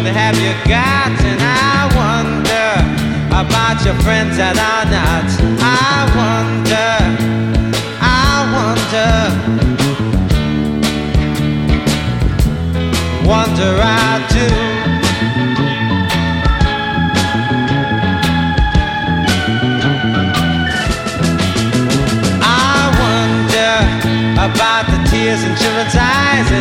have you got? And I wonder about your friends that are not. I wonder, wonder I do.